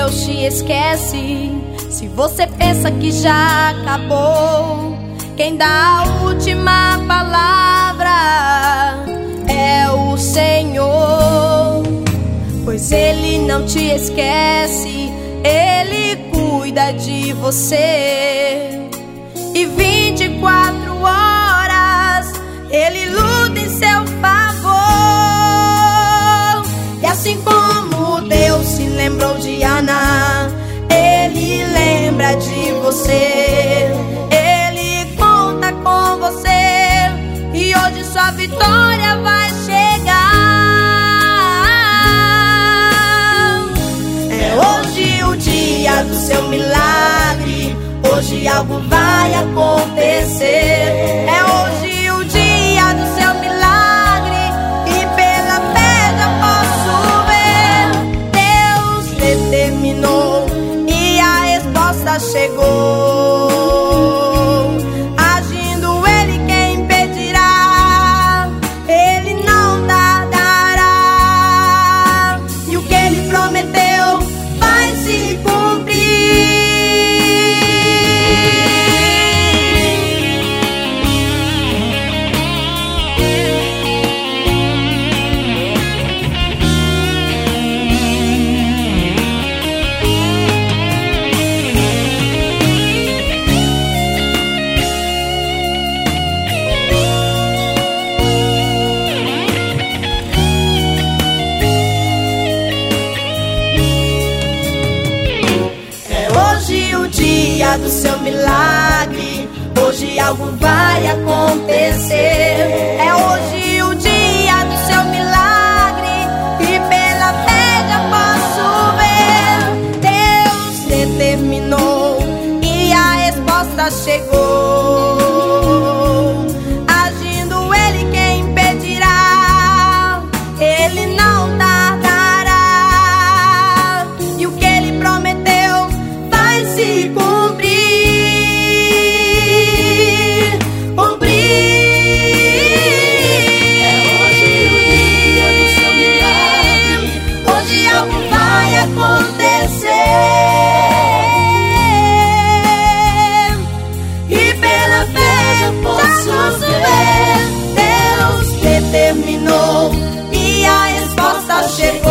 Deus te esquece, se você pensa que já acabou, quem dá a última palavra é o Senhor. Pois Ele não te esquece, Ele cuida de você. E 24 horas Ele luta em seu favor. E assim como Deus se lembrou de Ana, Ele lembra de você. Ele conta com você, e hoje sua vitória vai chegar. É hoje o dia do seu milagre, hoje algo vai acontecer. É hoje o dia do seu milagre, e pela fé já posso ver. Deus determinou e a resposta chegou. Agindo Ele, quem impedirá? Ele não tardará, e o que Ele prometeu vai se cumprir. Dia do seu milagre, hoje algo vai acontecer. É hoje o dia do seu milagre, e pela fé já posso ver. Deus determinou e a resposta chegou. Agindo Ele, quem impedirá? Ele não tardará, e o que Ele prometeu vai se cumprir. Acontecer, e pela fé já posso ver. Deus determinou e a resposta chegou.